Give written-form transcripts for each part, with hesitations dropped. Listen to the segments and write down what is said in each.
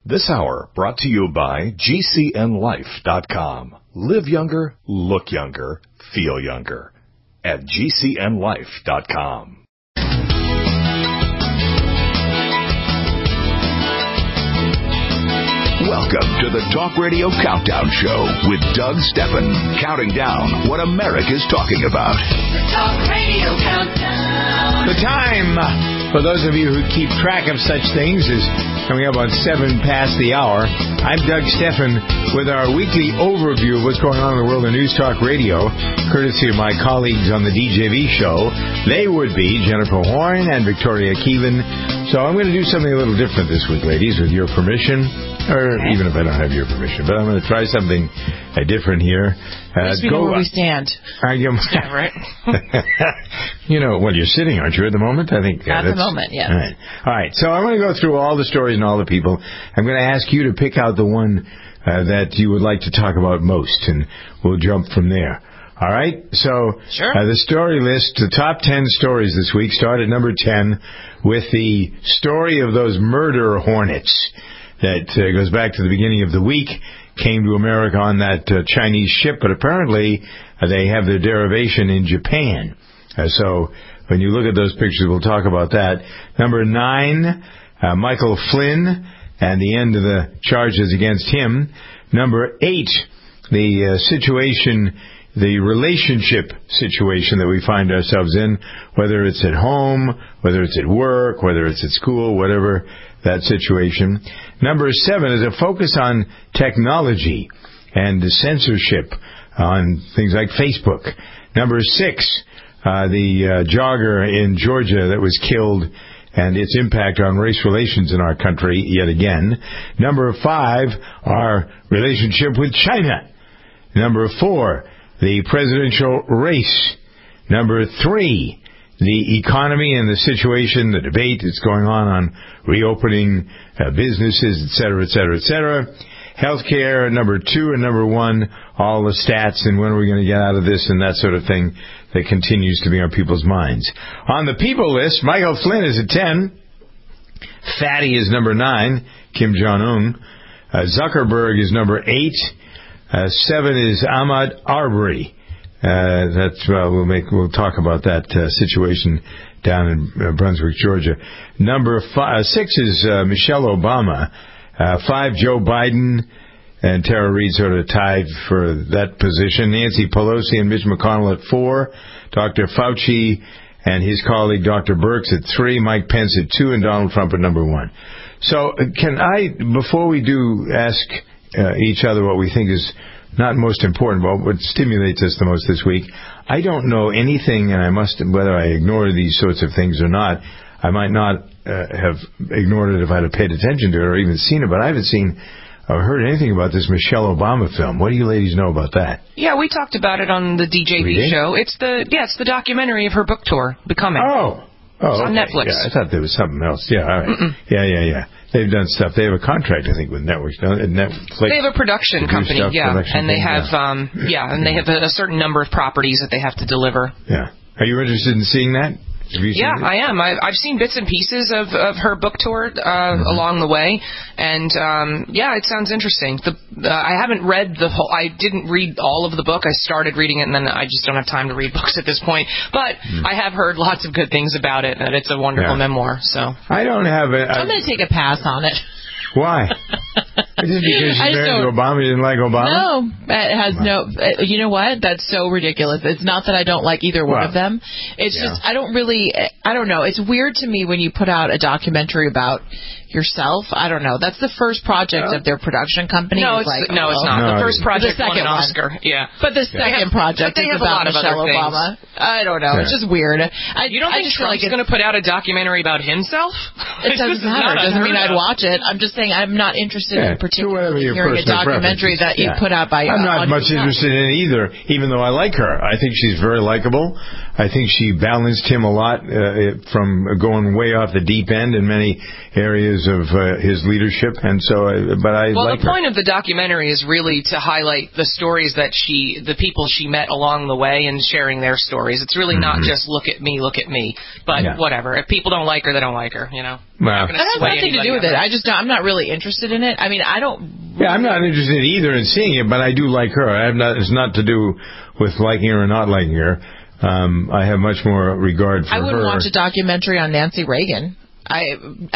This hour brought to you by GCNLife.com. Live younger, look younger, feel younger at GCNLife.com. Welcome to the Talk Radio Countdown Show with Doug Steffen, counting down what America's talking about. The Talk Radio Countdown. The time, for those of you who keep track of such things, is coming up on 7 past the hour. I'm Doug Steffen with our weekly overview of what's going on in the world of News Talk Radio, courtesy of my colleagues on the DJV show. They would be Jennifer Horn and Victoria Keevan. So I'm going to do something a little different this week, ladies, with your permission. Or even if I don't have your permission. But I'm going to try something different here. We know where we stand. Right. You know, well, you're sitting, aren't you, at the moment? I think at the moment, yes. All right. So I'm going to go through all the stories and all the people. I'm going to ask you to pick out the one that you would like to talk about most, and we'll jump from there. All right? So sure. The story list, the top 10 stories this week, start at number 10 with the story of those murder hornets that goes back to the beginning of the week, came to America on that Chinese ship, but apparently they have their derivation in Japan. So when you look at those pictures, we'll talk about that. Number 9, Michael Flynn, and the end of the charges against him. Number 8, the situation, the relationship situation that we find ourselves in, whether it's at home, whether it's at work, whether it's at school, whatever that situation. Number 7 is a focus on technology and censorship on things like Facebook. Number 6, the jogger in Georgia that was killed and its impact on race relations in our country yet again. Number 5, our relationship with China. Number 4, the presidential race. Number 3, the economy and the situation, the debate that's going on reopening businesses, et cetera, et cetera, et cetera. Healthcare, number 2, and number 1, all the stats and when are we going to get out of this and that sort of thing that continues to be on people's minds. On the people list, Michael Flynn is at 10. Fatty is number 9. Kim Jong-un. Zuckerberg is number 8. 7 is Ahmaud Arbery. We'll talk about that situation down in Brunswick, Georgia. Number 6 is Michelle Obama. 5, Joe Biden, and Tara Reid sort of tied for that position. Nancy Pelosi and Mitch McConnell at 4. Dr. Fauci and his colleague Dr. Birx at 3. Mike Pence at 2, and Donald Trump at number 1. So can I, before we do ask each other what we think is not most important, but what stimulates us the most this week, I don't know anything, and whether I ignore these sorts of things or not, I might not have ignored it if I'd have paid attention to it or even seen it, but I haven't seen or heard anything about this Michelle Obama film. What do you ladies know about that? Yeah, we talked about it on the DJV show. It's the documentary of her book tour, Becoming. Oh, it's on Netflix. Yeah, I thought there was something else. Yeah, all right. Yeah. They've done stuff. They have a contract, I think, with Netflix. Netflix. They have a production company, and they have a certain number of properties that they have to deliver. Yeah. Are you interested in seeing that? Yeah, I am. I've seen bits and pieces of her book tour along the way, and it sounds interesting. I haven't read I didn't read all of the book. I started reading it, and then I just don't have time to read books at this point. But I have heard lots of good things about it, and it's a wonderful memoir. So I don't have it. I'm going to take a pass on it. Why? Just because she's married to Obama, you didn't like Obama? No, it has no. You know what? That's so ridiculous. It's not that I don't like either one of them. It's just I don't know. It's weird to me when you put out a documentary about yourself. I don't know. That's the first project of their production company. No, it's not. The first project won an Oscar. Yeah, but the second project is about Michelle Obama. I don't know. It's just weird. You don't think Trump's going to put out a documentary about himself? It doesn't matter. It doesn't mean I'd watch it. I'm just saying I'm not interested in particularly hearing a documentary that you put out by. I'm not much interested in it either, even though I like her. I think she's very likable. I think she balanced him a lot from going way off the deep end in many areas of his leadership, and so. The point of the documentary is really to highlight the stories that the people she met along the way, and sharing their stories. It's really not just look at me, but whatever. If people don't like her, they don't like her. You know. Well, That has nothing to do with it. I'm not really interested in it. I mean, I don't. Yeah, I'm not interested either in seeing it, but I do like her. It's not to do with liking her or not liking her. I have much more regard for her. I wouldn't watch a documentary on Nancy Reagan. I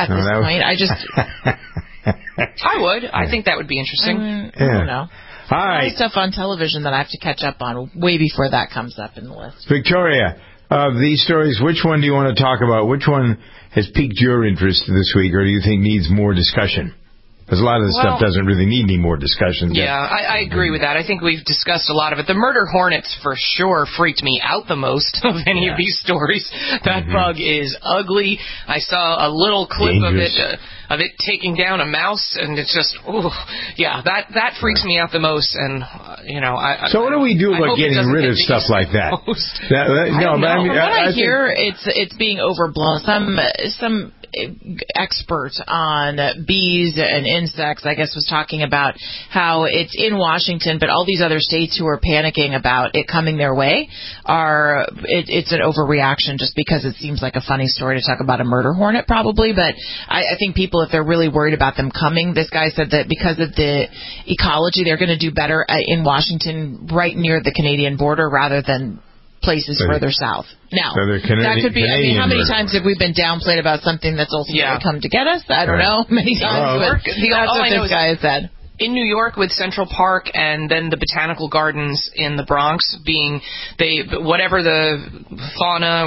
would. I think that would be interesting. I don't know. All right. Stuff on television that I have to catch up on way before that comes up in the list. Victoria, of these stories, which one do you want to talk about? Which one has piqued your interest this week, or do you think needs more discussion? Because a lot of this stuff doesn't really need any more discussion. Yeah, I agree with that. I think we've discussed a lot of it. The murder hornets, for sure, freaked me out the most of any of these stories. That bug is ugly. I saw a little clip of it taking down a mouse, and it's just, that freaks me out the most. And So what do we do about getting rid of stuff like that? From what I hear, it's being overblown. Some expert on bees and insects, I guess, was talking about how it's in Washington, but all these other states who are panicking about it coming their way it's an overreaction just because it seems like a funny story to talk about a murder hornet, probably. But I think people, if they're really worried about them coming, this guy said that because of the ecology, they're going to do better in Washington, right near the Canadian border, rather than places further south. Now, that could be, how many times have we been downplayed about something that's ultimately come to get us? I don't know. Many times. But that's what this guy has said. In New York with Central Park and then the botanical gardens in the Bronx being whatever the fauna,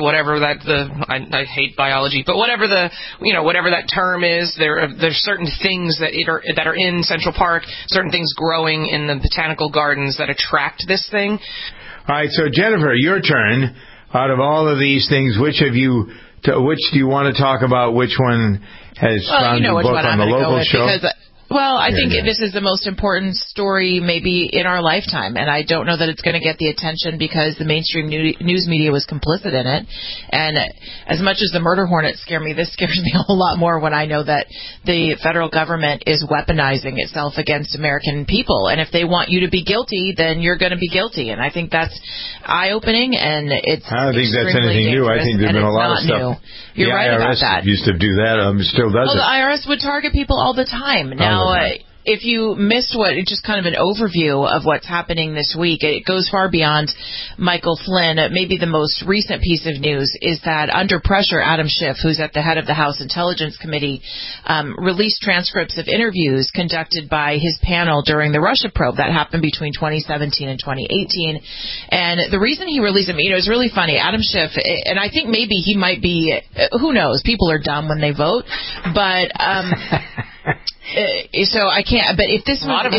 I hate biology, but whatever that term is, there's certain things that are in Central Park, certain things growing in the botanical gardens that attract this thing. All right, so Jennifer, your turn. Out of all of these things, which do you want to talk about? Which one has found you both on the local show? I think this is the most important story maybe in our lifetime, and I don't know that it's going to get the attention because the mainstream news media was complicit in it. And as much as the murder hornets scare me, this scares me a whole lot more when I know that the federal government is weaponizing itself against American people. And if they want you to be guilty, then you're going to be guilty. And I think that's eye-opening, and it's I don't think that's anything new. I think there's been a lot of stuff. You're right about that. The IRS used to do that. Still does it. The IRS would target people all the time. Now, if you missed just kind of an overview of what's happening this week, it goes far beyond Michael Flynn. Maybe the most recent piece of news is that under pressure, Adam Schiff, who's at the head of the House Intelligence Committee, released transcripts of interviews conducted by his panel during the Russia probe that happened between 2017 and 2018. And the reason he released them, it's really funny. Adam Schiff, and I think maybe he might be, who knows, people are dumb when they vote, but so I can't. But if this was,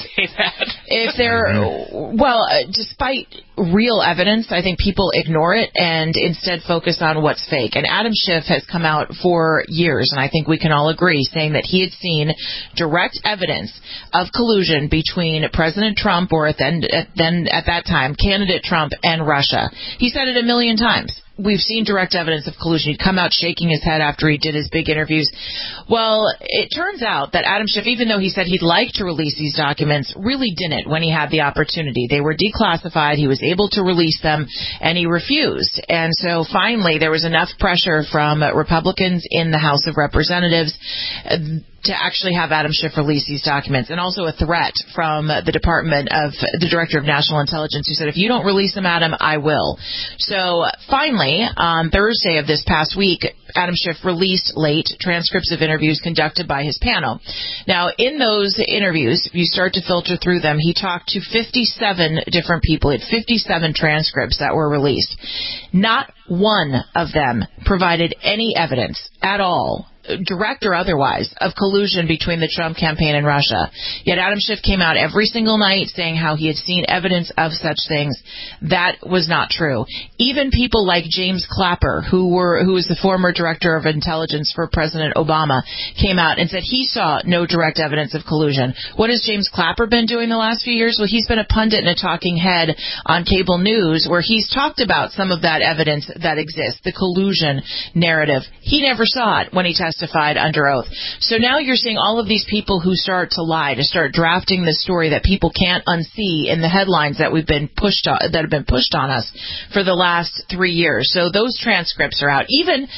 despite real evidence, I think people ignore it and instead focus on what's fake. And Adam Schiff has come out for years, and I think we can all agree, saying that he had seen direct evidence of collusion between President Trump, or then at that time candidate Trump, and Russia. He said it 1 million times. We've seen direct evidence of collusion. He'd come out shaking his head after he did his big interviews. Well, it turns out that Adam Schiff, even though he said he'd like to release these documents, really didn't when he had the opportunity. They were declassified. He was able to release them, and he refused. And so finally, there was enough pressure from Republicans in the House of Representatives to actually have Adam Schiff release these documents, and also a threat from the Director of National Intelligence, who said, if you don't release them, Adam, I will. So finally, on Thursday of this past week, Adam Schiff released late transcripts of interviews conducted by his panel. Now, in those interviews, if you start to filter through them, he talked to 57 different people. He had 57 transcripts that were released. Not one of them provided any evidence at all, direct or otherwise, of collusion between the Trump campaign and Russia. Yet Adam Schiff came out every single night saying how he had seen evidence of such things. That was not true. Even people like James Clapper, who was the former director of intelligence for President Obama, came out and said he saw no direct evidence of collusion. What has James Clapper been doing the last few years? Well, he's been a pundit and a talking head on cable news where he's talked about some of that evidence that exists, the collusion narrative. He never saw it when he testified under oath. So now you're seeing all of these people who start to lie, to start drafting the story that people can't unsee in the headlines that have been pushed on us for the last 3 years. So those transcripts are out. Even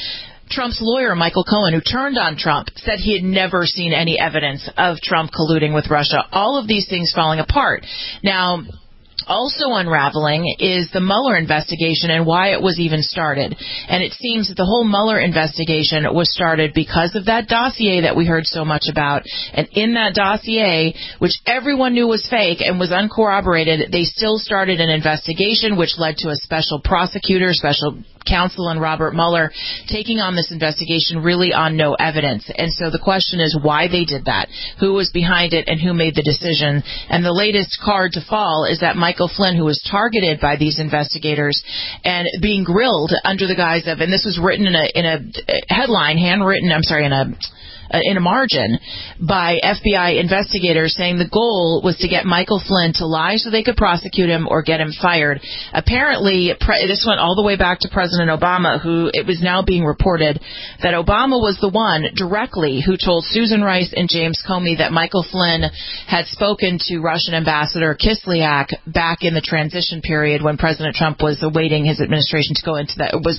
Trump's lawyer, Michael Cohen, who turned on Trump, said he had never seen any evidence of Trump colluding with Russia. All of these things falling apart. Now, also unraveling is the Mueller investigation and why it was even started. And it seems that the whole Mueller investigation was started because of that dossier that we heard so much about. And in that dossier, which everyone knew was fake and was uncorroborated, they still started an investigation which led to a special prosecutor, special counsel, and Robert Mueller taking on this investigation really on no evidence. And so the question is why they did that, who was behind it, and who made the decision. And the latest card to fall is that Michael Flynn, who was targeted by these investigators and being grilled under the guise of, and this was written in a headline, in a margin by FBI investigators saying the goal was to get Michael Flynn to lie so they could prosecute him or get him fired. Apparently, this went all the way back to President Obama, who it was now being reported that Obama was the one directly who told Susan Rice and James Comey that Michael Flynn had spoken to Russian Ambassador Kislyak back in the transition period when President Trump was awaiting his administration to go into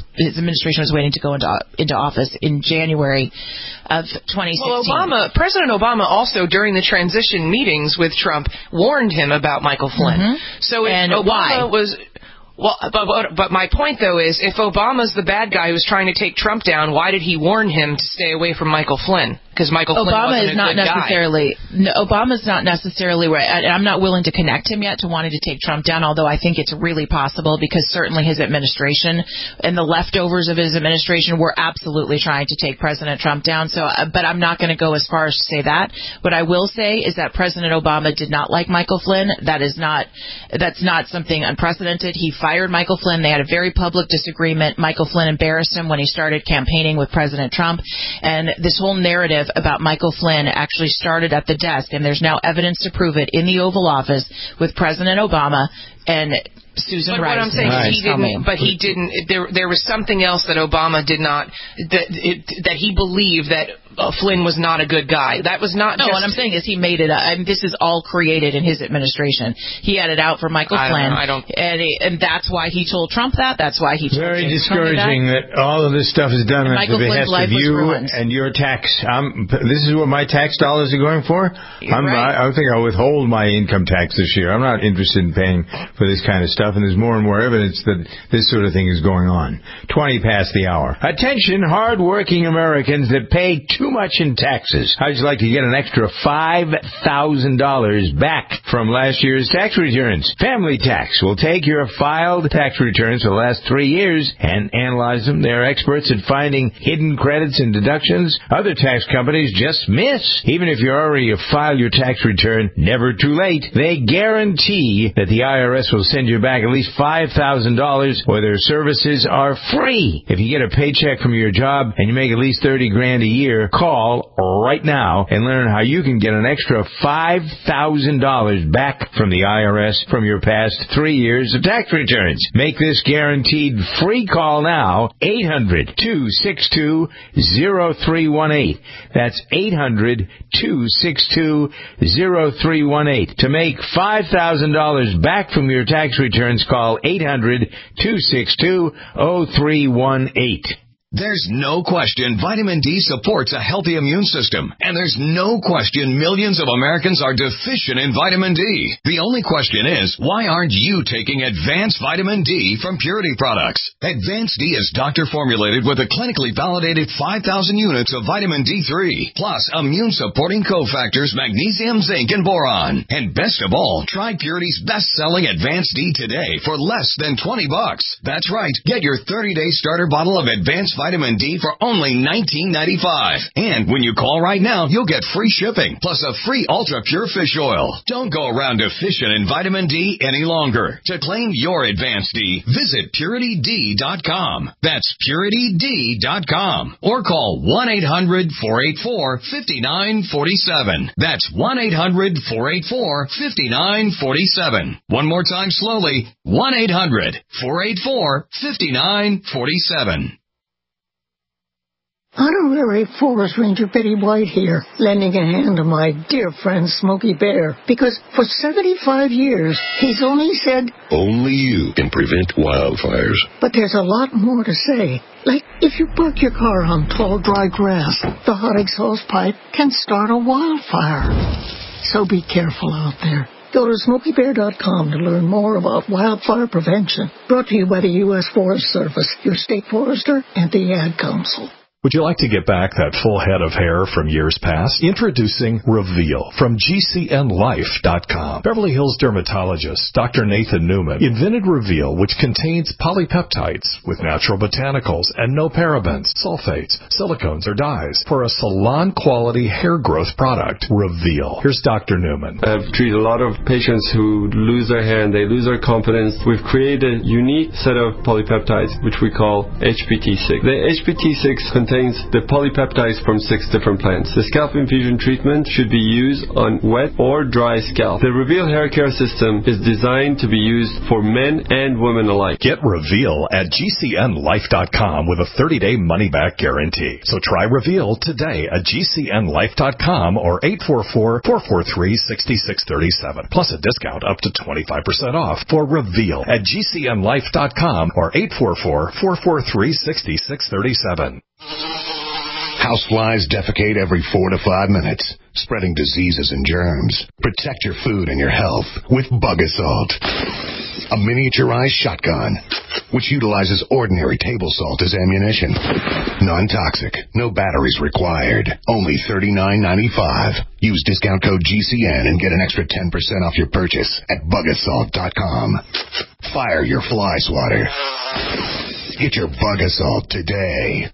into office in January of 2016. Well, President Obama also, during the transition meetings with Trump, warned him about Michael Flynn. Mm-hmm. So and Obama why? was... Well, but my point, though, is if Obama's the bad guy who's trying to take Trump down, why did he warn him to stay away from Michael Flynn? Because Michael Flynn wasn't a good guy. Obama's not necessarily right. I'm not willing to connect him yet to wanting to take Trump down, although I think it's really possible because certainly his administration and the leftovers of his administration were absolutely trying to take President Trump down. So, but I'm not going to go as far as to say that. What I will say is that President Obama did not like Michael Flynn. That's not something unprecedented. He fired Michael Flynn. They had a very public disagreement. Michael Flynn embarrassed him when he started campaigning with President Trump. And this whole narrative about Michael Flynn actually started at the desk, and there's now evidence to prove it in the Oval Office with President Obama and Susan Rice. But what I'm saying is he didn't. There was something else that Obama did not. That he believed that Flynn was not a good guy. That was not. No, what I'm saying is he made it. This is all created in his administration. He had it out for Michael Flynn, and that's why he told Trump that. That's why he told very discouraging that all of this stuff is done at the behest of you and your tax. This is what my tax dollars are going for. I think I'll withhold my income tax this year. I'm not interested in paying for this kind of stuff. And there's more and more evidence that this sort of thing is going on. 20 past the hour. Attention, hard-working Americans that pay too much in taxes. How'd you like to get an extra $5,000 back from last year's tax returns? Family Tax will take your filed tax returns for the last 3 years and analyze them. They're experts at finding hidden credits and deductions other tax companies just miss. Even if you already filed your tax return, never too late. They guarantee that the IRS will send you back at least $5,000 or their services are free. If you get a paycheck from your job and you make at least $30,000 a year, call right now and learn how you can get an extra $5,000 back from the IRS from your past 3 years of tax returns. Make this guaranteed free call now, 800-262-0318. That's 800-262-0318. To make $5,000 back from your tax returns, call 800-262-0318. There's no question vitamin D supports a healthy immune system. And there's no question millions of Americans are deficient in vitamin D. The only question is, why aren't you taking Advanced Vitamin D from Purity Products? Advanced D is doctor-formulated with a clinically validated 5,000 units of vitamin D3, plus immune-supporting cofactors magnesium, zinc, and boron. And best of all, try Purity's best-selling Advanced D today for less than $20. That's right. Get your 30-day starter bottle of Advanced Vitamin D for only $19.95. And when you call right now, you'll get free shipping, plus a free Ultra Pure Fish Oil. Don't go around deficient in vitamin D any longer. To claim your Advanced D, visit PurityD.com. That's PurityD.com. Or call 1-800-484-5947. That's 1-800-484-5947. One more time slowly, 1-800-484-5947. Honorary Forest Ranger Betty White here, lending a hand to my dear friend Smokey Bear, because for 75 years, he's only said, only you can prevent wildfires. But there's a lot more to say. Like, if you park your car on tall, dry grass, the hot exhaust pipe can start a wildfire. So be careful out there. Go to SmokeyBear.com to learn more about wildfire prevention. Brought to you by the U.S. Forest Service, your state forester, and the Ad Council. Would you like to get back that full head of hair from years past? Introducing Reveal from GCNLife.com. Beverly Hills dermatologist Dr. Nathan Newman invented Reveal, which contains polypeptides with natural botanicals and no parabens, sulfates, silicones, or dyes for a salon-quality hair growth product. Reveal. Here's Dr. Newman. I've treated a lot of patients who lose their hair and they lose their confidence. We've created a unique set of polypeptides, which we call HPT6. The HPT6 contains the polypeptides from 6 different plants. The scalp infusion treatment should be used on wet or dry scalp. The Reveal hair care system is designed to be used for men and women alike. Get Reveal at GCNLife.com with a 30-day money-back guarantee. So try Reveal today at GCNLife.com or 844-443-6637. Plus a discount up to 25% off for Reveal at GCNLife.com or 844-443-6637. Houseflies defecate every 4 to 5 minutes, spreading diseases and germs. Protect your food and your health with Bug Assault, a miniaturized shotgun which utilizes ordinary table salt as ammunition. Non-toxic, no batteries required, only $39.95. Use discount code GCN and get an extra 10% off your purchase at bugassault.com. Fire your fly swatter. Get your Bug Assault today.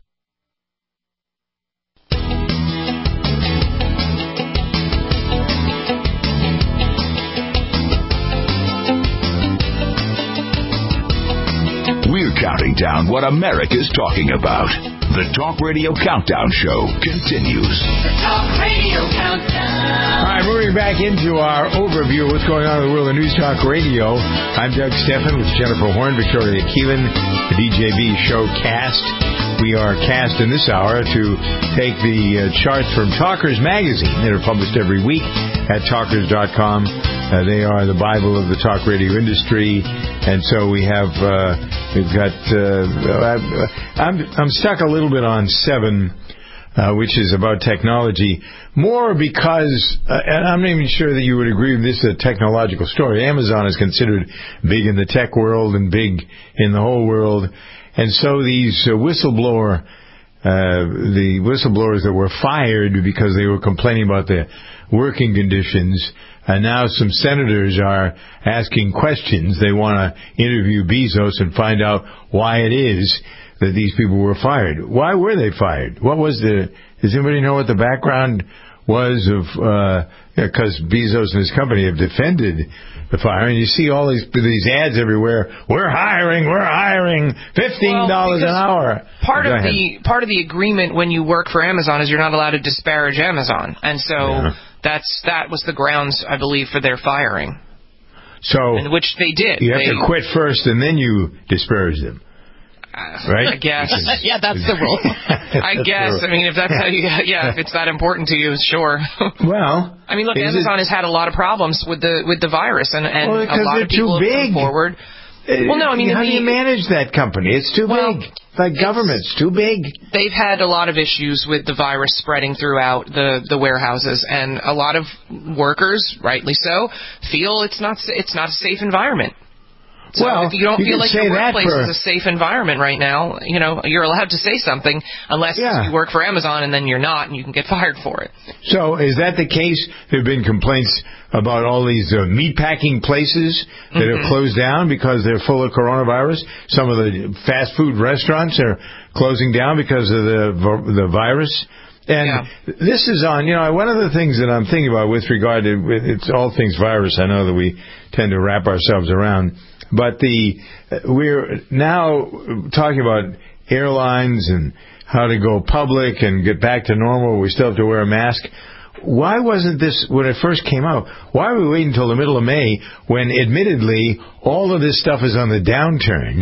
We're counting down what America's talking about. The Talk Radio Countdown Show continues. The Talk Radio Countdown. All right, moving back into our overview of what's going on in the world of News Talk Radio. I'm Doug Steffen with Jennifer Horn, Victoria Keelan, the DJB show Cast. We are cast in this hour to take the charts from Talkers Magazine that are published every week at talkers.com. They are the Bible of the talk radio industry, and so we've got. I'm stuck a little bit on 7, which is about technology, more because, and I'm not even sure that you would agree with this, a technological story. Amazon is considered big in the tech world and big in the whole world. And so these the whistleblowers that were fired because they were complaining about the working conditions, and now some senators are asking questions. They want to interview Bezos and find out why it is that these people were fired. Why were they fired? Does anybody know what the background was of, because Bezos and his company have defended the fire, and you see all these ads everywhere. We're hiring, $15 an hour. Part of the agreement when you work for Amazon is you're not allowed to disparage Amazon, and so that was the grounds, I believe, for their firing. So, which they did. You have to quit first, and then you disparage them. Right? I guess. Yeah, that's the rule. I guess. I mean, if that's how you, if it's that important to you, sure. Well, I mean, look, Amazon has had a lot of problems with the virus, and a lot of people have come forward. Well, no, I mean, how do you manage that company? It's too big. Like government's too big. They've had a lot of issues with the virus spreading throughout the warehouses, and a lot of workers, rightly so, feel it's not a safe environment. So if you don't feel like your workplace is a safe environment right now, you're allowed to say something unless you work for Amazon and then you're not, and you can get fired for it. So is that the case? There have been complaints about all these meatpacking places that have closed down because they're full of coronavirus. Some of the fast food restaurants are closing down because of the virus. And this is on, one of the things that I'm thinking about with regard to, it's all things virus. I know that we tend to wrap ourselves around. But we're now talking about airlines and how to go public and get back to normal. We still have to wear a mask. Why wasn't this, when it first came out, why are we waiting until the middle of May when, admittedly, all of this stuff is on the downturn?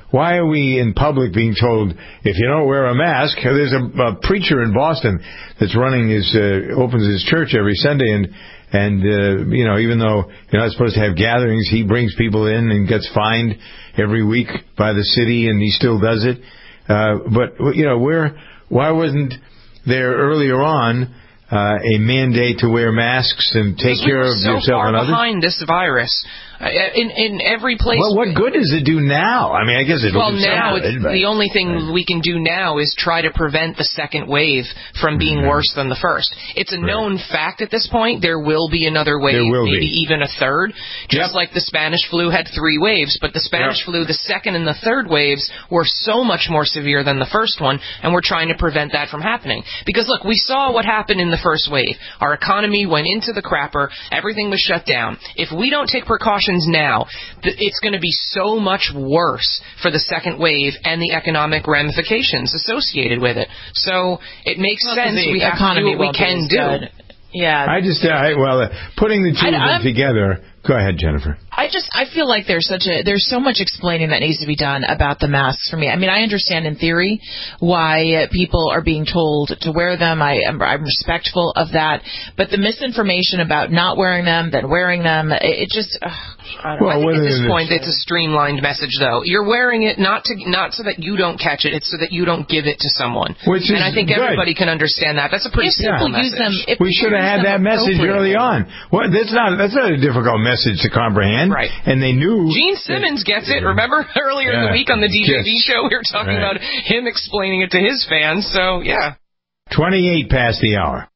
why are we in public being told if you don't wear a mask? There's a preacher in Boston that's running opens his church every Sunday, and even though you're not supposed to have gatherings, he brings people in and gets fined every week by the city, and he still does it. But why wasn't there earlier on a mandate to wear masks and take care of yourself and others? Behind this virus. In every place. Well, what good does it do now? I mean, I guess it'll do now something, the only thing we can do now is try to prevent the second wave from being worse than the first. It's a known fact at this point. There will be another wave, maybe even a third. Just like the Spanish flu had 3 waves, but the Spanish flu, the second and the third waves were so much more severe than the first one, and we're trying to prevent that from happening. Because look, we saw what happened in the first wave. Our economy went into the crapper. Everything was shut down. If we don't take precautions now, it's going to be so much worse for the second wave and the economic ramifications associated with it. So it makes sense. We have to do what we can do. Yeah. Putting the two of them together. Go ahead, Jennifer. I feel like there's so much explaining that needs to be done about the masks for me. I mean, I understand in theory why people are being told to wear them. I'm respectful of that. But the misinformation about not wearing them, then wearing them, it just... I think at this point it's a streamlined message, though. You're wearing it not so that you don't catch it, it's so that you don't give it to someone. And I think everybody can understand that. That's a pretty simple message. We should have had that message early on. Well, that's not a difficult message to comprehend. Right. And they knew. Gene Simmons gets it. Remember earlier in the week on the DJV show, we were talking about him explaining it to his fans. So, yeah. 28 past the hour.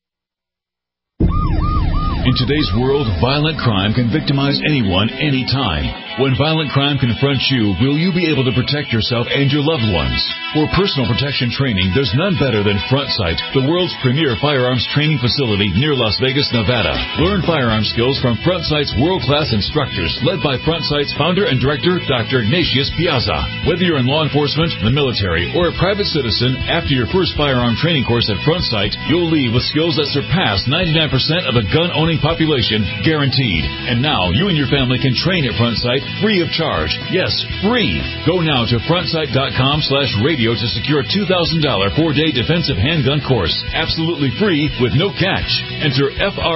In today's world, violent crime can victimize anyone, anytime. When violent crime confronts you, will you be able to protect yourself and your loved ones? For personal protection training, there's none better than Front Sight, the world's premier firearms training facility near Las Vegas, Nevada. Learn firearm skills from Front Sight's world-class instructors, led by Front Sight's founder and director, Dr. Ignatius Piazza. Whether you're in law enforcement, the military, or a private citizen, after your first firearm training course at Front Sight, you'll leave with skills that surpass 99% of the gun-owning population, guaranteed. And now, you and your family can train at Front Sight free of charge. Yes, free. Go now to frontsight.com/radio to secure a $2,000 4-day defensive handgun course. Absolutely free with no catch. Enter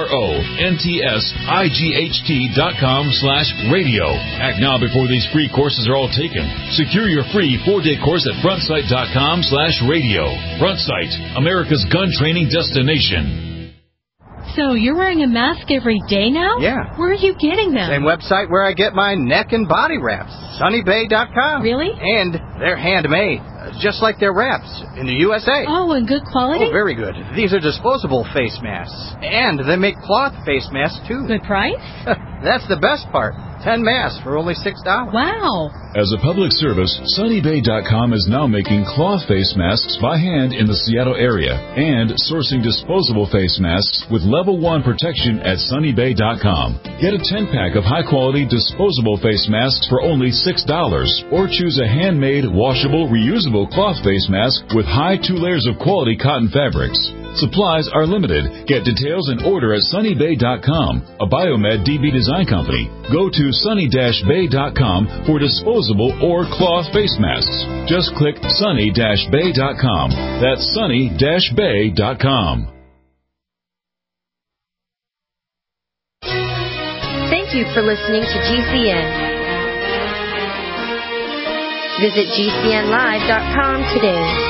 FRONTSIGHT.com/radio. Act now before these free courses are all taken. Secure your free 4-day course at frontsight.com/radio. Front Sight, America's gun training destination. So you're wearing a mask every day now? Yeah. Where are you getting them? Same website where I get my neck and body wraps. SunnyBay.com. Really? And they're handmade, just like their wraps in the USA. Oh, and good quality? Oh, very good. These are disposable face masks. And they make cloth face masks, too. Good price? That's the best part. 10 masks for only $6. Wow. As a public service, SunnyBay.com is now making cloth face masks by hand in the Seattle area and sourcing disposable face masks with level 1 protection at SunnyBay.com. Get a 10-pack of high-quality disposable face masks for only $6 or choose a handmade, washable, reusable cloth face mask with high 2 layers of quality cotton fabrics. Supplies are limited. Get details and order at SunnyBay.com, a Biomed DB design company. Go to sunny-bay.com for disposable or cloth face masks. Just click sunny-bay.com. That's sunny-bay.com. Thank you for listening to GCN. Visit GCNlive.com today.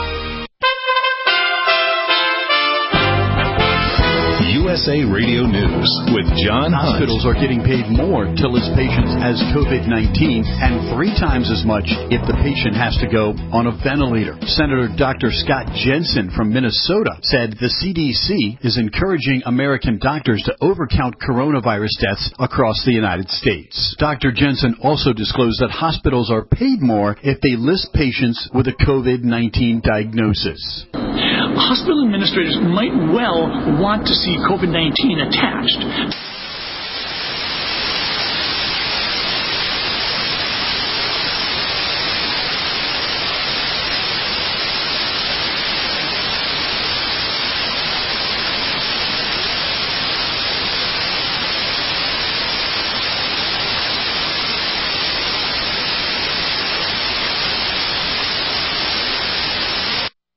USA Radio News with John Hunt. Hospitals are getting paid more to list patients as COVID-19 and 3 times as much if the patient has to go on a ventilator. Senator Dr. Scott Jensen from Minnesota said the CDC is encouraging American doctors to overcount coronavirus deaths across the United States. Dr. Jensen also disclosed that hospitals are paid more if they list patients with a COVID-19 diagnosis. Hospital administrators might well want to see COVID-19 attached.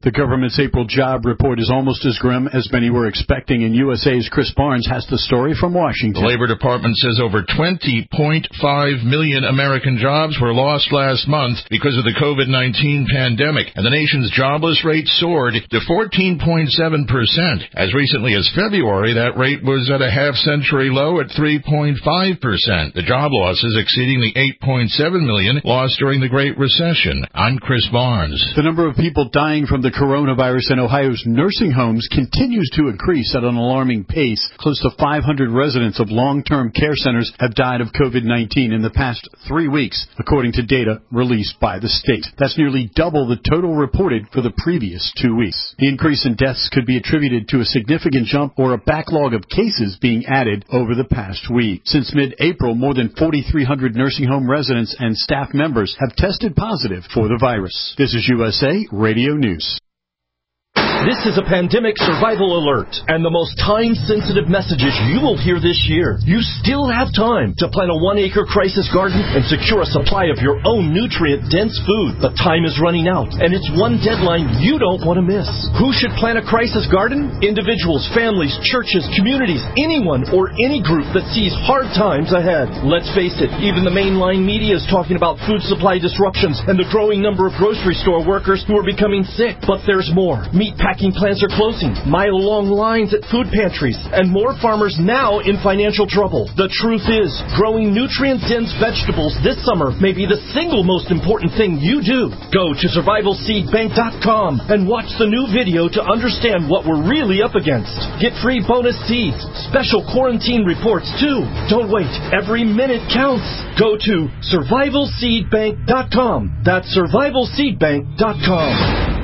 The government's April job report is almost as grim as many were expecting, and USA's Chris Barnes has the story from Washington. The Labor Department says over 20.5 million American jobs were lost last month because of the COVID-19 pandemic, and the nation's jobless rate soared to 14.7%. As recently as February, that rate was at a half-century low at 3.5%. The job losses exceeding the 8.7 million lost during the Great Recession. I'm Chris Barnes. The number of people dying from the coronavirus in Ohio's nursing homes continues to increase at an alarming pace. Close to 500 residents of long-term care centers have died of COVID-19 in the past 3 weeks, according to data released by the state. That's nearly double the total reported for the previous 2 weeks. The increase in deaths could be attributed to a significant jump or a backlog of cases being added over the past week. Since mid-April, more than 4,300 nursing home residents and staff members have tested positive for the virus. This is USA Radio News. This is a pandemic survival alert and the most time-sensitive messages you will hear this year. You still have time to plant a 1-acre crisis garden and secure a supply of your own nutrient-dense food. But time is running out, and it's one deadline you don't want to miss. Who should plant a crisis garden? Individuals, families, churches, communities, anyone or any group that sees hard times ahead. Let's face it, even the mainline media is talking about food supply disruptions and the growing number of grocery store workers who are becoming sick. But there's more. Meatpacking plants are closing, mile-long lines at food pantries, and more farmers now in financial trouble. The truth is, growing nutrient-dense vegetables this summer may be the single most important thing you do. Go to survivalseedbank.com and watch the new video to understand what we're really up against. Get free bonus seeds, special quarantine reports too. Don't wait. Every minute counts. Go to survivalseedbank.com. That's survivalseedbank.com.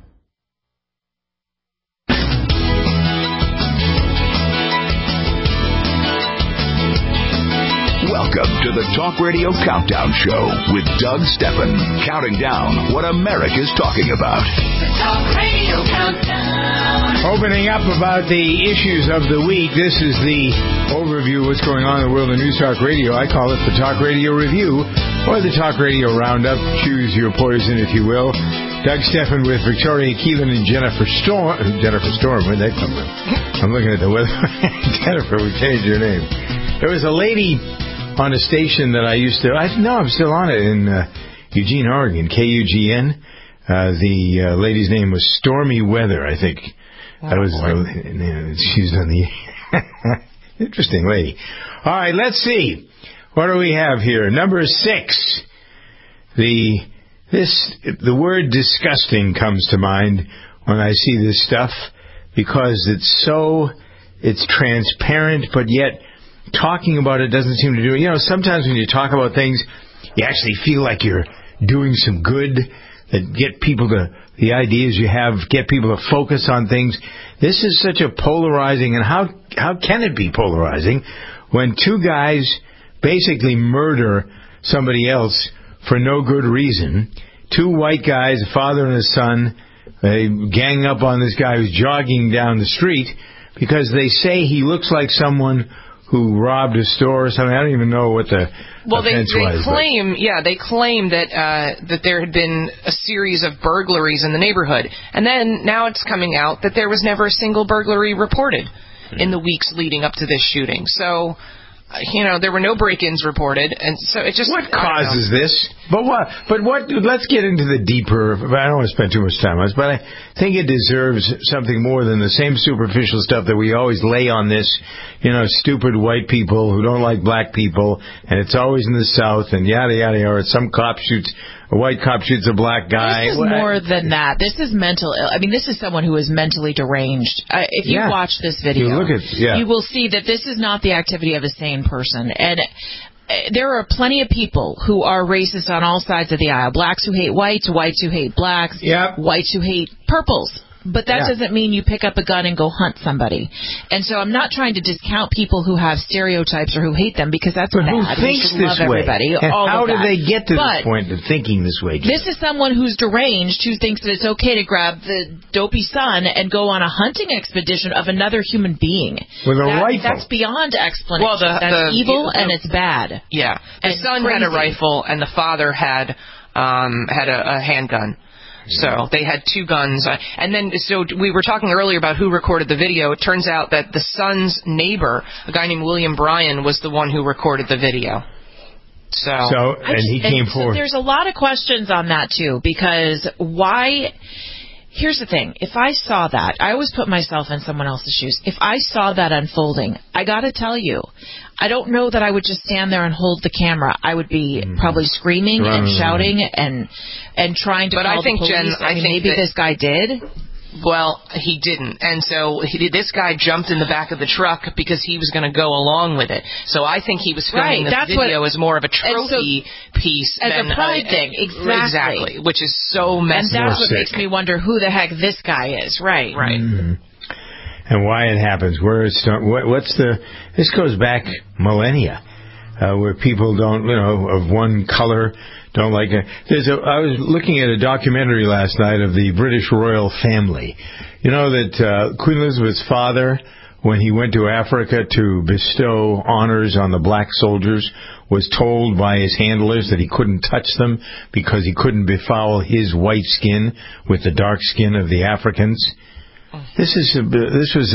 Welcome to the Talk Radio Countdown Show with Doug Steffen, counting down what America's talking about. The Talk Radio Countdown. Opening up about the issues of the week, this is the overview of what's going on in the world of News Talk Radio. I call it the Talk Radio Review, or the Talk Radio Roundup. Choose your poison, if you will. Doug Steffen with Victoria Keelan and Jennifer Storm. Where'd that come from? I'm looking at the weather. Jennifer, we changed your name. There was a lady on a station that I used to... I'm still on it in Eugene, Oregon, KUGN. The lady's name was Stormy Weather, I think. That was she's on the... Interesting lady. All right, let's see. What do we have here? Number 6. The word disgusting comes to mind when I see this stuff because it's transparent, but yet talking about it doesn't seem to do it. You know, sometimes when you talk about things, you actually feel like you're doing some good, that get people to, the ideas you have, get people to focus on things. This is such a polarizing, and how can it be polarizing when two guys basically murder somebody else for no good reason? Two white guys, a father and a son, they gang up on this guy who's jogging down the street because they say he looks like someone who robbed a store or something. I don't even know what the offense was. They claim that there had been a series of burglaries in the neighborhood, and then now it's coming out that there was never a single burglary reported in the weeks leading up to this shooting. So, there were no break-ins reported, and so it just... What causes this? But what? Let's get into the deeper... I don't want to spend too much time on this, but I think it deserves something more than the same superficial stuff that we always lay on this, stupid white people who don't like black people, and it's always in the South, and yada, yada, or some a white cop shoots a black guy. This is more than that. This is mental. This is someone who is mentally deranged. If you watch this video, you will see that this is not the activity of a sane person. And there are plenty of people who are racist on all sides of the aisle. Blacks who hate whites who hate blacks, whites who hate purples. But that doesn't mean you pick up a gun and go hunt somebody. And so I'm not trying to discount people who have stereotypes or who hate them, because that's bad. Who thinks this way? Everybody, and how do they get to this point of thinking this way? This is someone who's deranged, who thinks that it's okay to grab the dopey son and go on a hunting expedition of another human being. With a rifle. That's beyond explanation. Well, that's evil and it's bad. Yeah. The son had a rifle and the father had a handgun. So they had 2 guns. And then, so we were talking earlier about who recorded the video. It turns out that the son's neighbor, a guy named William Bryan, was the one who recorded the video. And he came forward. So there's a lot of questions on that, too, because why... Here's the thing. If I saw that, I always put myself in someone else's shoes. If I saw that unfolding, I got to tell you, I don't know that I would just stand there and hold the camera. I would be probably screaming and shouting and trying to call the police. Jen, I think maybe this guy did. Well, he didn't. And so this guy jumped in the back of the truck because he was going to go along with it. So I think he was filming this video as more of a trophy piece than a pride thing. Exactly. Which is so messy. And that's what makes me wonder who the heck this guy is. Right. And why it happens. This goes back millennia, where people don't, of one color, don't like it. I was looking at a documentary last night of the British royal family. You know that Queen Elizabeth's father, when he went to Africa to bestow honors on the black soldiers, was told by his handlers that he couldn't touch them because he couldn't befoul his white skin with the dark skin of the Africans. This was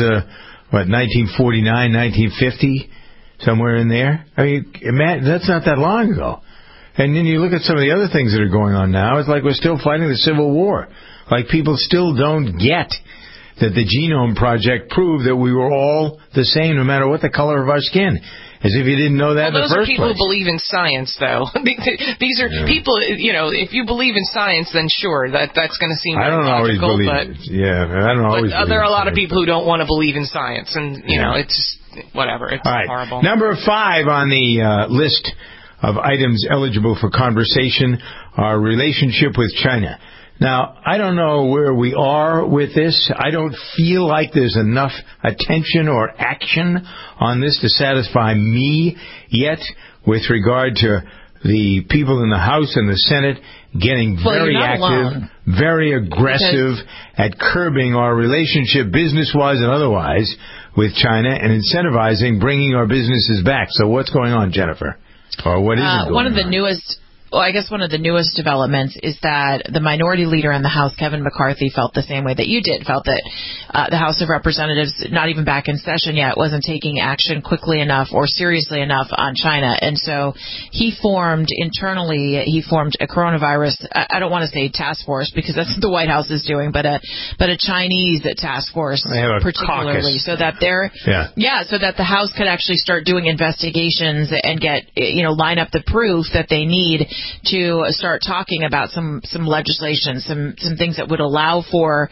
1949, 1950, somewhere in there. I mean, that's not that long ago. And then you look at some of the other things that are going on now. It's like we're still fighting the Civil War. Like people still don't get that the Genome Project proved that we were all the same no matter what the color of our skin. As if you didn't know that in the first place. Those are people who believe in science, though. These are people, if you believe in science, then sure, that's going to seem I don't always believe it. Yeah, I don't always believe there are a lot of people who don't want to believe in science, and, it's just, whatever. It's horrible. Number 5 on the list of items eligible for conversation, our relationship with China. Now, I don't know where we are with this. I don't feel like there's enough attention or action on this to satisfy me yet with regard to the people in the House and the Senate getting very active, very aggressive at curbing our relationship, business-wise and otherwise, with China and incentivizing bringing our businesses back. So what's going on, Jennifer? Or what is it going on? One of the newest developments is that the minority leader in the House, Kevin McCarthy, felt the same way that you did, felt that the House of Representatives, not even back in session yet, wasn't taking action quickly enough or seriously enough on China. And so he formed a coronavirus, I don't want to say task force because that's what the White House is doing, but a Chinese task force particularly, so that so that the House could actually start doing investigations and get, line up the proof that they need to start talking about some legislation, some things that would allow for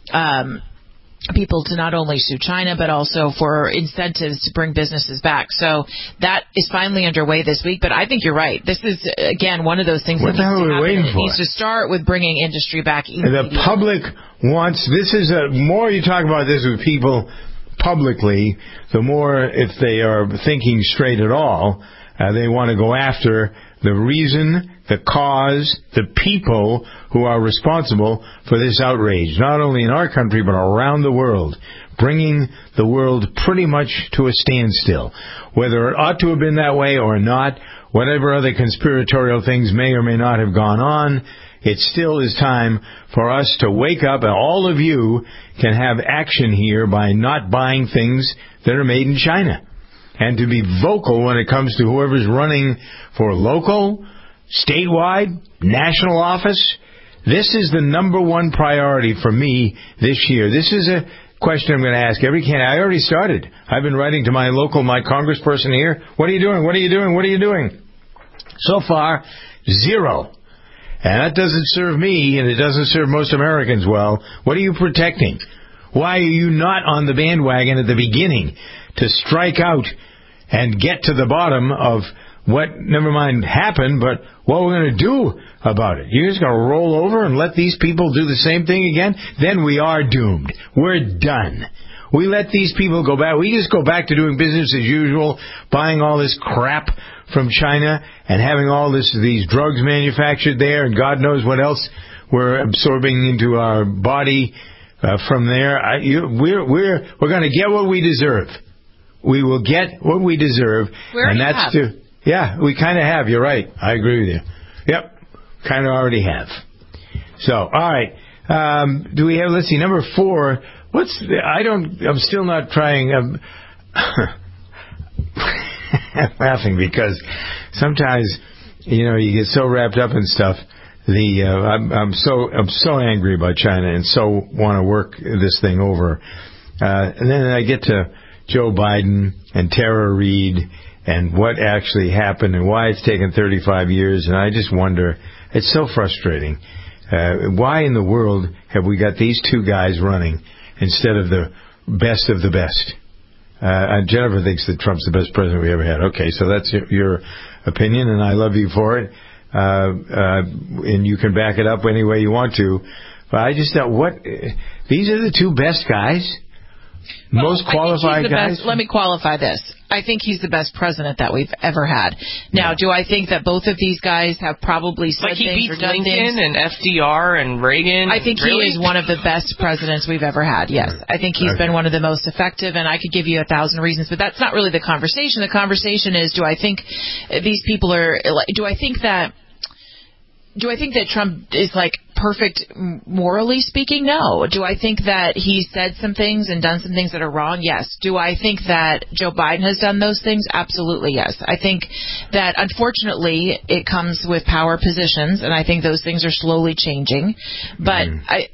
people to not only sue China, but also for incentives to bring businesses back. So that is finally underway this week. But I think you're right. This is, again, one of those things that needs to start with bringing industry back. The public wants, more you talk about this with people publicly, the more, if they are thinking straight at all, they want to go after the reason, the cause, the people who are responsible for this outrage, not only in our country but around the world, bringing the world pretty much to a standstill. Whether it ought to have been that way or not, whatever other conspiratorial things may or may not have gone on, it still is time for us to wake up, and all of you can have action here by not buying things that are made in China. And to be vocal when it comes to whoever's running for local, statewide, national office. This is the number one priority for me this year. This is a question I'm going to ask every candidate. I already started. I've been writing to my congressperson here. What are you doing? What are you doing? What are you doing? So far, 0. And that doesn't serve me, and it doesn't serve most Americans well. What are you protecting? Why are you not on the bandwagon at the beginning to strike out and get to the bottom of what, never mind happened, but what we're going to do about it? You're just going to roll over and let these people do the same thing again? Then we are doomed. We're done. We let these people go back. We just go back to doing business as usual, buying all this crap from China and having all these drugs manufactured there and God knows what else we're absorbing into our body from there. We're going to get what we deserve. We will get what we deserve. We kind of have. You're right. I agree with you. Yep, kind of already have. So, all right. Do we have? Let's see. Number 4. I'm still not trying. I'm laughing because sometimes, you get so wrapped up in stuff. I'm so angry about China and so want to work this thing over. And then I get to Joe Biden and Tara Reid and what actually happened and why it's taken 35 years. And I just wonder, it's so frustrating. Why in the world have we got these two guys running instead of the best of the best? Jennifer thinks that Trump's the best president we ever had. Okay, so that's your opinion, and I love you for it. And you can back it up any way you want to. But I just thought, these are the two best guys? Most qualified guys? Let me qualify this. I think he's the best president that we've ever had. Now, do I think that both of these guys have probably said things or done things? Lincoln and FDR and Reagan? I think he is one of the best presidents we've ever had, yes. I think he's been one of the most effective, and I could give you 1,000 reasons, but that's not really the conversation. The conversation is, do I think these people are... Do I think that Trump is perfect morally speaking? No. Do I think that he said some things and done some things that are wrong? Yes. Do I think that Joe Biden has done those things? Absolutely, yes. I think that unfortunately it comes with power positions, and I think those things are slowly changing. But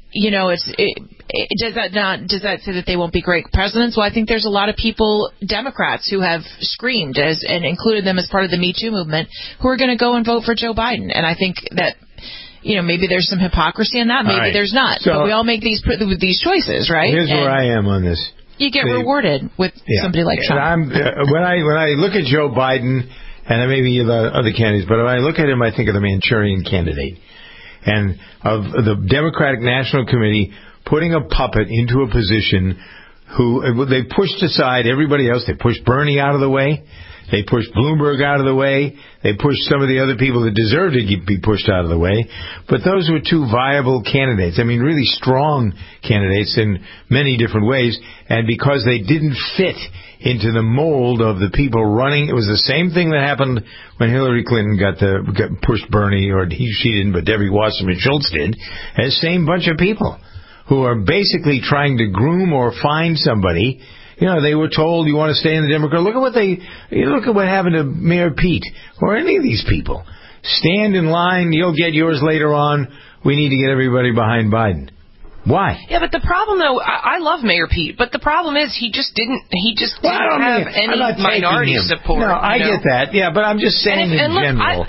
does that say that they won't be great presidents? Well, I think there's a lot of people, Democrats, who have screamed and included them as part of the Me Too movement, who are going to go and vote for Joe Biden. And I think that, maybe there's some hypocrisy in that. Maybe there's not. So, but we all make these choices, right? Here's where I am on this. You get rewarded with somebody like Trump. When I look at Joe Biden, and maybe the other candidates, but when I look at him, I think of the Manchurian Candidate. And of the Democratic National Committee putting a puppet into a position who they pushed aside everybody else. They pushed Bernie out of the way. They pushed Bloomberg out of the way. They pushed some of the other people that deserve to be pushed out of the way. But those were two viable candidates. I mean, really strong candidates in many different ways. And because they didn't fit into the mold of the people running, it was the same thing that happened when Hillary Clinton got pushed Bernie, or she didn't, but Debbie Wasserman Schultz did. The same bunch of people who are basically trying to groom or find somebody. They were told, you want to stay in the Democrat. Look at what happened to Mayor Pete or any of these people. Stand in line. You'll get yours later on. We need to get everybody behind Biden. Why? Yeah, but the problem, though, I love Mayor Pete, but the problem is he just didn't have any minority support. No, I get that. Yeah, but I'm just saying in general.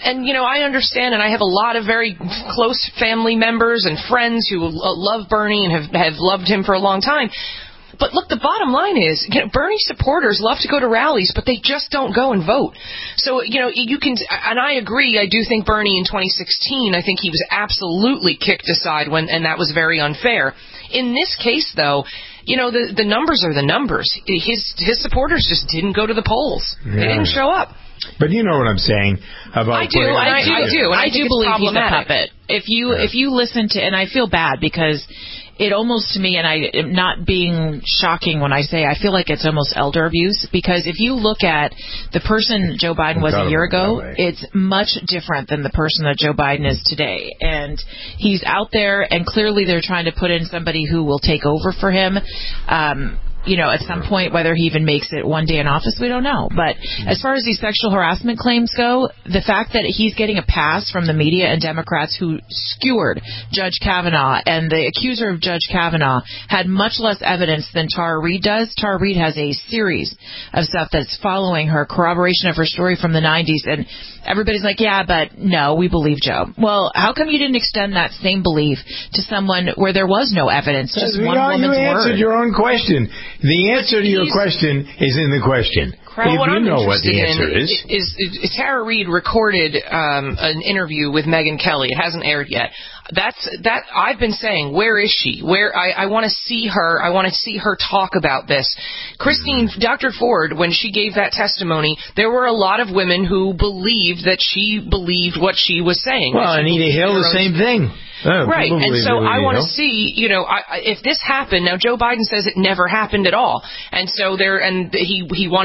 I understand, and I have a lot of very close family members and friends who love Bernie and have loved him for a long time. But look, the bottom line is, Bernie supporters love to go to rallies, but they just don't go and vote. So, you can, and I agree, I do think Bernie in 2016, I think he was absolutely kicked aside and that was very unfair. In this case, though, the numbers are the numbers. His supporters just didn't go to the polls. Yeah. They didn't show up. But you know what I'm saying about I do, and I do believe he's a puppet. If you listen to, and I feel bad because it almost to me, and I am not being shocking when I say I feel like it's almost elder abuse, because if you look at the person Joe Biden was a year ago, it's much different than the person that Joe Biden is today. And he's out there, and clearly they're trying to put in somebody who will take over for him. At some point, whether he even makes it one day in office, we don't know. But as far as these sexual harassment claims go, the fact that he's getting a pass from the media and Democrats who skewered Judge Kavanaugh, and the accuser of Judge Kavanaugh had much less evidence than Tara Reid does. Tara Reid has a series of stuff that's following her, corroboration of her story from the 90s, and everybody's like, yeah, but no, we believe Joe. Well, how come you didn't extend that same belief to someone where there was no evidence, just one woman's word? You answered your own question. The answer to your question is in the question. Well, what you I'm know what the interested answer in is Tara Reid recorded an interview with Megyn Kelly. It hasn't aired yet. That I've been saying, where is she? I want to see her. I want to see her talk about this. Dr. Ford, when she gave that testimony, there were a lot of women who believed that she believed what she was saying. Well, Anita Hill, the same thing. Right, and so I want to see, if this happened. Now, Joe Biden says it never happened at all, and so he wanted to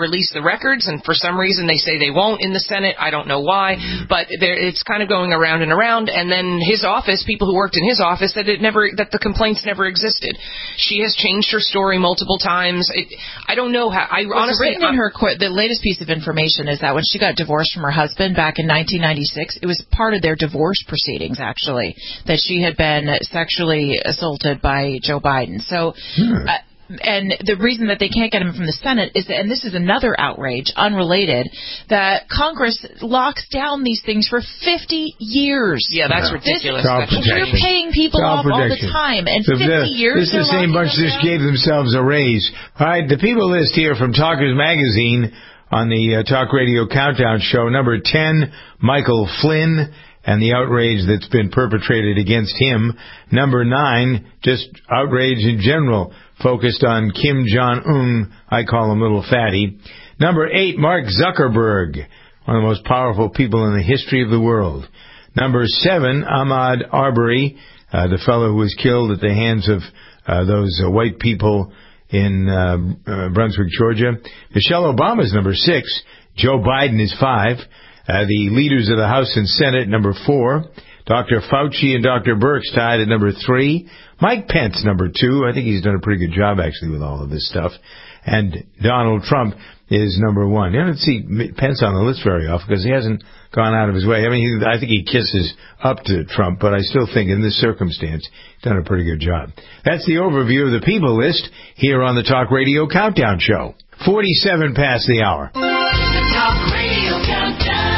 release the records, and for some reason they say they won't in the Senate. I don't know why, but it's kind of going around and around. And then his office, people who worked in his office, said that the complaints never existed. She has changed her story multiple times. I don't know how. Honestly, written in her the latest piece of information is that when she got divorced from her husband back in 1996, it was part of their divorce proceedings, actually, that she had been sexually assaulted by Joe Biden. So, and the reason that they can't get him from the Senate is that, and this is another outrage, unrelated, that Congress locks down these things for 50 years. Yeah, that's ridiculous. We're paying people off all the time, and 50 years. This is the same bunch that just gave themselves a raise. All right, the people list here from Talkers Magazine on the Talk Radio Countdown Show. Number 10, Michael Flynn and the outrage that's been perpetrated against him. Number 9, just outrage in general, focused on Kim Jong-un. I call him Little Fatty. Number 8, Mark Zuckerberg, one of the most powerful people in the history of the world. Number 7, Ahmaud Arbery, the fellow who was killed at the hands of those white people in Brunswick, Georgia. Michelle Obama's number 6. Joe Biden is 5. The leaders of the House and Senate, number 4. Dr. Fauci and Dr. Birx tied at number 3. Mike Pence, number 2. I think he's done a pretty good job, actually, with all of this stuff. And Donald Trump is number 1. You don't see Pence on the list very often because he hasn't gone out of his way. I mean, I think he kisses up to Trump, but I still think in this circumstance, he's done a pretty good job. That's the overview of the people list here on the Talk Radio Countdown Show. 47 past the hour. The Talk Radio Countdown.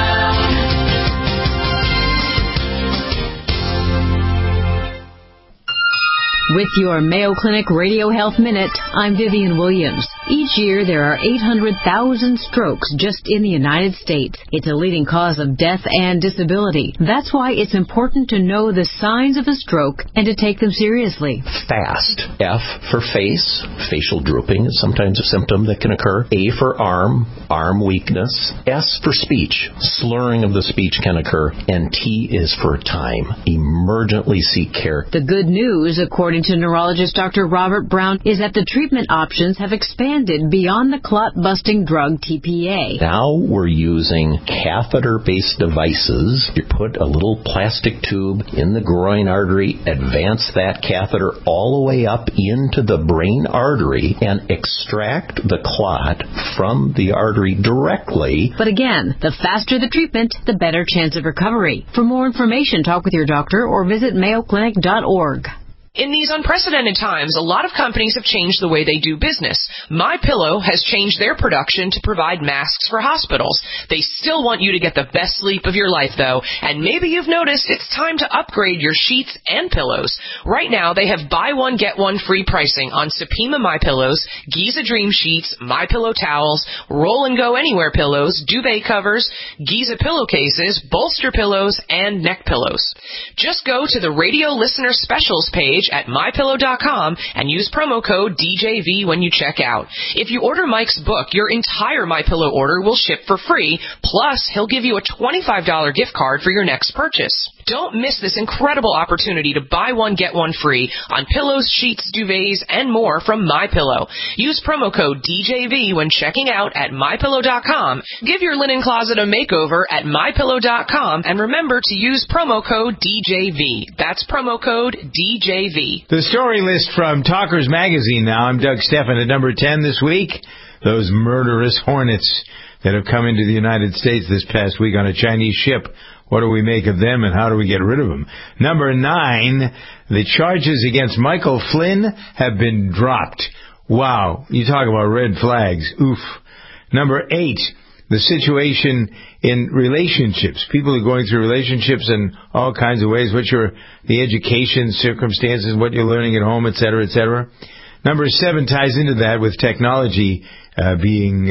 With your Mayo Clinic Radio Health Minute, I'm Vivian Williams. Each year, there are 800,000 strokes just in the United States. It's a leading cause of death and disability. That's why it's important to know the signs of a stroke and to take them seriously. FAST. F for face. Facial drooping is sometimes a symptom that can occur. A for arm. Arm weakness. S for speech. Slurring of the speech can occur. And T is for time. Emergently seek care. The good news, according to neurologist Dr. Robert Brown, is that the treatment options have expanded beyond the clot-busting drug TPA. Now we're using catheter-based devices. You put a little plastic tube in the groin artery, advance that catheter all the way up into the brain artery, and extract the clot from the artery directly. But again, the faster the treatment, the better chance of recovery. For more information, talk with your doctor or visit mayoclinic.org. In these unprecedented times, a lot of companies have changed the way they do business. MyPillow has changed their production to provide masks for hospitals. They still want you to get the best sleep of your life, though, and maybe you've noticed it's time to upgrade your sheets and pillows. Right now, they have buy one, get one free pricing on Supima MyPillows, Giza Dream Sheets, MyPillow towels, Roll and Go Anywhere pillows, duvet covers, Giza pillowcases, bolster pillows, and neck pillows. Just go to the radio listener specials page at MyPillow.com and use promo code DJV when you check out. If you order Mike's book, your entire MyPillow order will ship for free, plus he'll give you a $25 gift card for your next purchase. Don't miss this incredible opportunity to buy one, get one free on pillows, sheets, duvets, and more from MyPillow. Use promo code DJV when checking out at MyPillow.com. Give your linen closet a makeover at MyPillow.com, and remember to use promo code DJV. That's promo code DJV. The story list from Talkers Magazine now. I'm Doug Stephan at number 10 this week. Those murderous hornets that have come into the United States this past week on a Chinese ship. What do we make of them and how do we get rid of them? Number 9, the charges against Michael Flynn have been dropped. Wow. You talk about red flags. Oof. Number 8, the situation in relationships. People are going through relationships in all kinds of ways. What's the education circumstances, what you're learning at home, et cetera, et cetera. Number 7 ties into that with technology being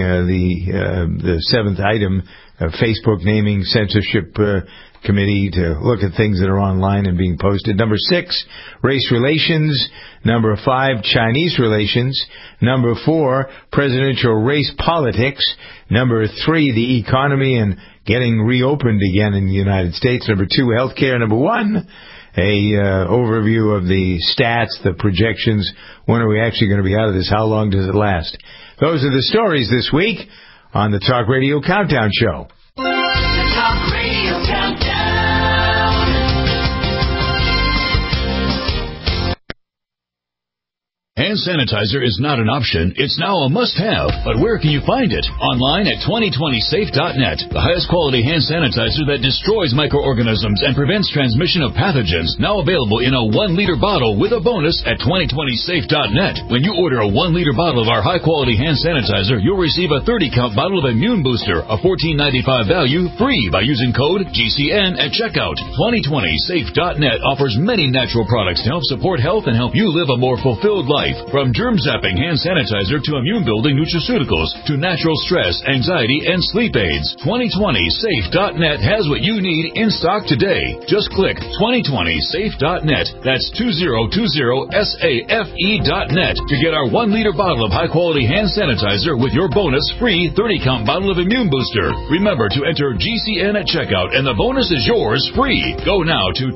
the 7th item. Facebook naming censorship committee to look at things that are online and being posted. Number 6, race relations. Number 5, Chinese relations. Number 4, presidential race politics. Number 3, the economy and getting reopened again in the United States. Number 2, healthcare. Number 1, overview of the stats, the projections. When are we actually going to be out of this? How long does it last? Those are the stories this week on the Talk Radio Countdown Show. The Talk Radio Countdown. Hand sanitizer is not an option. It's now a must-have. But where can you find it? Online at 2020safe.net. The highest quality hand sanitizer that destroys microorganisms and prevents transmission of pathogens. Now available in a 1-liter bottle with a bonus at 2020safe.net. When you order a 1-liter bottle of our high-quality hand sanitizer, you'll receive a 30-count bottle of Immune Booster, a $14.95 value, free by using code GCN at checkout. 2020safe.net offers many natural products to help support health and help you live a more fulfilled life. From germ-zapping hand sanitizer to immune-building nutraceuticals to natural stress, anxiety, and sleep aids. 2020safe.net has what you need in stock today. Just click 2020safe.net. That's 2020safe.net to get our 1-liter bottle of high-quality hand sanitizer with your bonus free 30-count bottle of Immune Booster. Remember to enter GCN at checkout, and the bonus is yours free. Go now to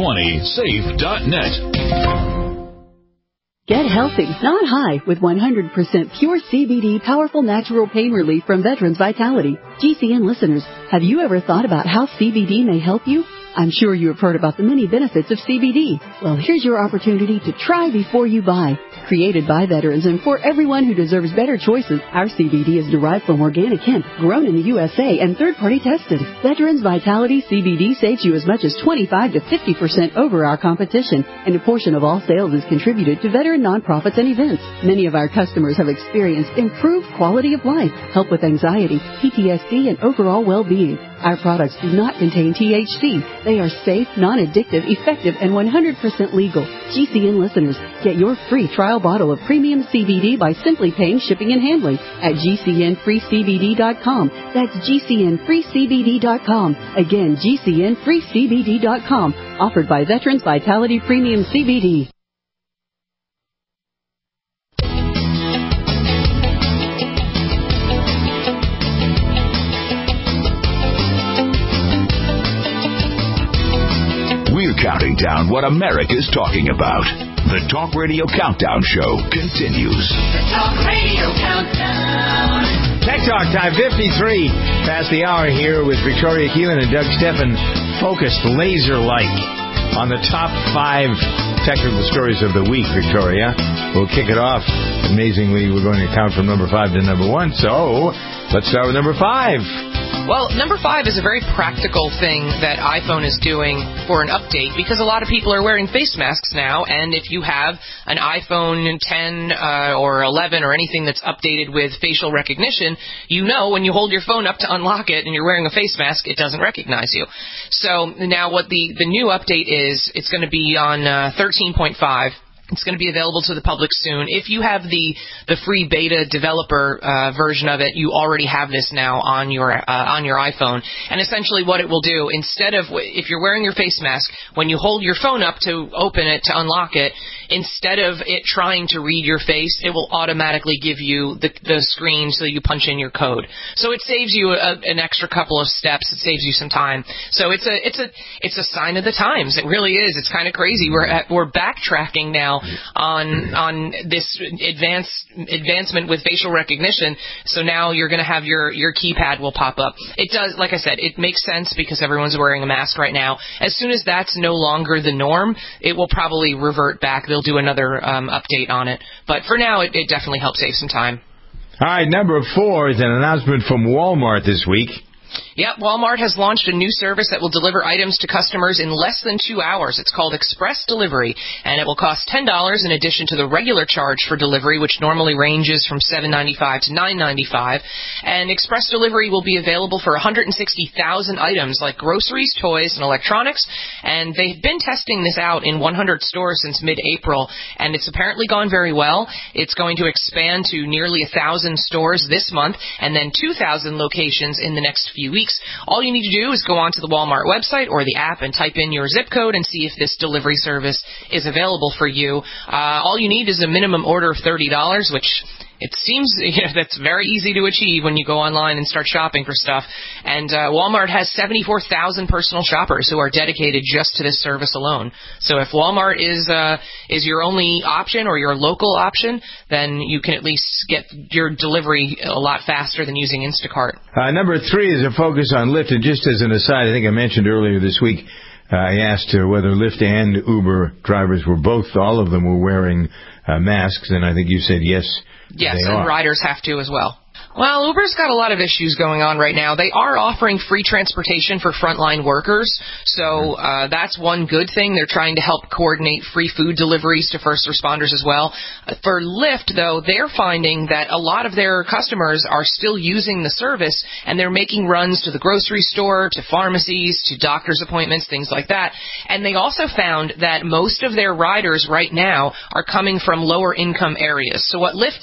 2020safe.net. Get healthy, not high, with 100% pure CBD powerful natural pain relief from Veterans Vitality. GCN listeners, have you ever thought about how CBD may help you? I'm sure you have heard about the many benefits of CBD. Well, here's your opportunity to try before you buy. Created by veterans and for everyone who deserves better choices, our CBD is derived from organic hemp, grown in the USA, and third-party tested. Veterans Vitality CBD saves you as much as 25 to 50% over our competition, and a portion of all sales is contributed to veteran nonprofits and events. Many of our customers have experienced improved quality of life, help with anxiety, PTSD, and overall well-being. Our products do not contain THC. They are safe, non-addictive, effective, and 100% legal. GCN listeners, get your free trial bottle of premium CBD by simply paying shipping and handling at GCNFreeCBD.com. That's GCNFreeCBD.com. Again, GCNFreeCBD.com. Offered by Veterans Vitality Premium CBD. We're counting down what America's talking about. The Talk Radio Countdown Show continues. The Talk Radio Countdown. Tech Talk time, 53 past the hour here with Victoria Keelan and Doug Steffen, focused laser-like on the top 5 technical stories of the week, Victoria. We'll kick it off. Amazingly, we're going to count from number 5 to number 1, so let's start with number 5. Well, number 5 is a very practical thing that iPhone is doing for an update, because a lot of people are wearing face masks now, and if you have an iPhone 10 or 11 or anything that's updated with facial recognition, you know when you hold your phone up to unlock it and you're wearing a face mask, it doesn't recognize you. So now what the new update is, it's going to be on 13.5. It's going to be available to the public soon. If you have the free beta developer version of it, you already have this now on your iPhone. And essentially what it will do, instead of, if you're wearing your face mask, when you hold your phone up to open it, to unlock it, instead of it trying to read your face, it will automatically give you the screen so you punch in your code. So it saves you an extra couple of steps. It saves you some time. So it's a sign of the times. It really is. It's kind of crazy. We're backtracking now on this advancement with facial recognition. So now you're going to have your keypad will pop up. It does, like I said, it makes sense because everyone's wearing a mask right now. As soon as that's no longer the norm, it will probably revert back. They'll do another update on it. But for now, it definitely helps save some time. All right, number 4 is an announcement from Walmart this week. Yep, Walmart has launched a new service that will deliver items to customers in less than 2 hours. It's called Express Delivery, and it will cost $10 in addition to the regular charge for delivery, which normally ranges from $7.95 to $9.95. And Express Delivery will be available for 160,000 items like groceries, toys, and electronics. And they've been testing this out in 100 stores since mid-April, and it's apparently gone very well. It's going to expand to nearly 1,000 stores this month, and then 2,000 locations in the next few weeks. All you need to do is go onto the Walmart website or the app and type in your zip code and see if this delivery service is available for you. All you need is a minimum order of $30, which it seems that's very easy to achieve when you go online and start shopping for stuff. And Walmart has 74,000 personal shoppers who are dedicated just to this service alone. So if Walmart is your only option or your local option, then you can at least get your delivery a lot faster than using Instacart. Number 3 is a focus on Lyft. And just as an aside, I think I mentioned earlier this week, I asked whether Lyft and Uber drivers all of them were wearing masks, and I think you said yes. Yes, and riders have to as well. Well, Uber's got a lot of issues going on right now. They are offering free transportation for frontline workers, so that's one good thing. They're trying to help coordinate free food deliveries to first responders as well. For Lyft, though, they're finding that a lot of their customers are still using the service, and they're making runs to the grocery store, to pharmacies, to doctor's appointments, things like that. And they also found that most of their riders right now are coming from lower income areas. So what Lyft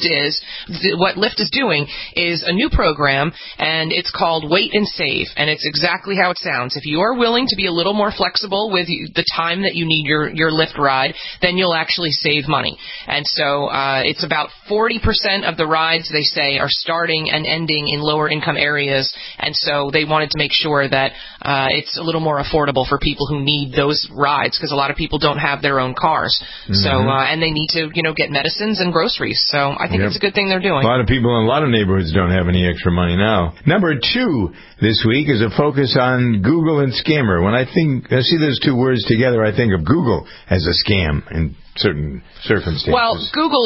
is doing is a new program, and it's called Wait and Save, and it's exactly how it sounds. If you are willing to be a little more flexible with the time that you need your Lyft ride, then you'll actually save money. And so it's about 40% of the rides, they say, are starting and ending in lower income areas, and so they wanted to make sure that it's a little more affordable for people who need those rides, because a lot of people don't have their own cars. So and they need to get medicines and groceries. So I think it's a good thing they're doing. A lot of people in a lot of neighborhoods don't have any extra money now. Number 2 this week is a focus on Google and scammer. When I see those two words together, I think of Google as a scam in certain circumstances. Well,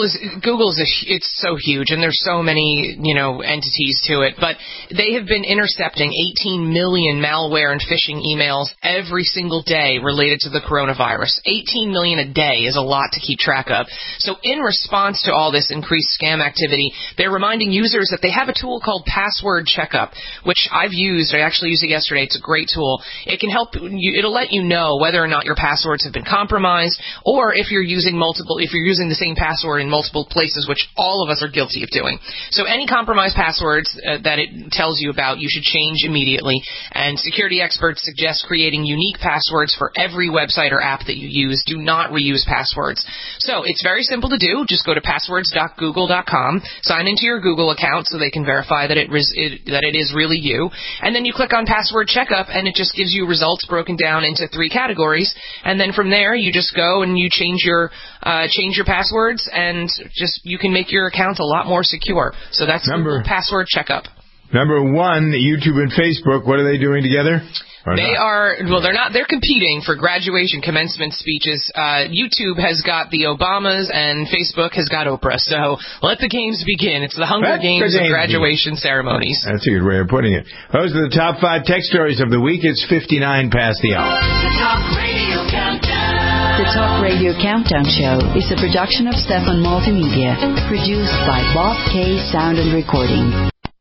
it's so huge, and there's so many, entities to it, but they have been intercepting 18 million malware and phishing emails every single day related to the coronavirus. 18 million a day is a lot to keep track of. So in response to all this increased scam activity, they're reminding users that they have a tool called Password Checkup, which I've used. I actually used it yesterday. It's a great tool. It can help you. It'll let you know whether or not your passwords have been compromised, or if you're using the same password in multiple places, which all of us are guilty of doing. So any compromised passwords that it tells you about, you should change immediately. And security experts suggest creating unique passwords for every website or app that you use. Do not reuse passwords. So it's very simple to do. Just go to passwords.google.com, sign into your Google account so they can verify that it is really you, and then you click on Password Checkup, and it just gives you results broken down into 3 categories. And then from there, you just go and you change your passwords, and you can make your account a lot more secure. So that's Google Password Checkup. Number 1, YouTube and Facebook. What are they doing together? They're competing for graduation commencement speeches. YouTube has got the Obamas and Facebook has got Oprah. So let the games begin. It's the Hunger Games of graduation ceremonies. That's a good way of putting it. Those are the top 5 tech stories of the week. It's 59 past the hour. The Talk Radio Countdown. The Talk Radio Countdown Show is a production of Stefan Multimedia, produced by Bob K Sound and Recording.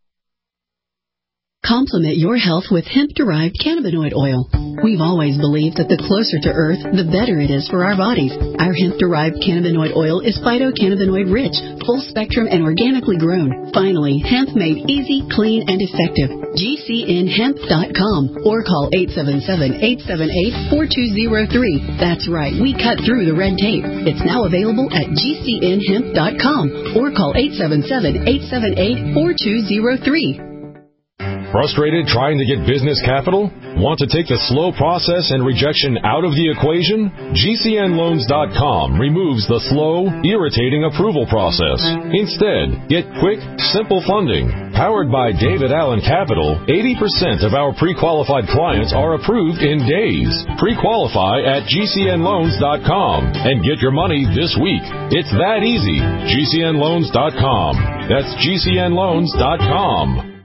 Complement your health with hemp-derived cannabinoid oil. We've always believed that the closer to Earth, the better it is for our bodies. Our hemp-derived cannabinoid oil is phytocannabinoid-rich, full-spectrum, and organically grown. Finally, hemp made easy, clean, and effective. GCNHemp.com or call 877-878-4203. That's right, we cut through the red tape. It's now available at GCNHemp.com or call 877-878-4203. Frustrated trying to get business capital? Want to take the slow process and rejection out of the equation? GCNLoans.com removes the slow, irritating approval process. Instead, get quick, simple funding. Powered by David Allen Capital, 80% of our pre-qualified clients are approved in days. Pre-qualify at GCNLoans.com and get your money this week. It's that easy. GCNLoans.com. That's GCNLoans.com.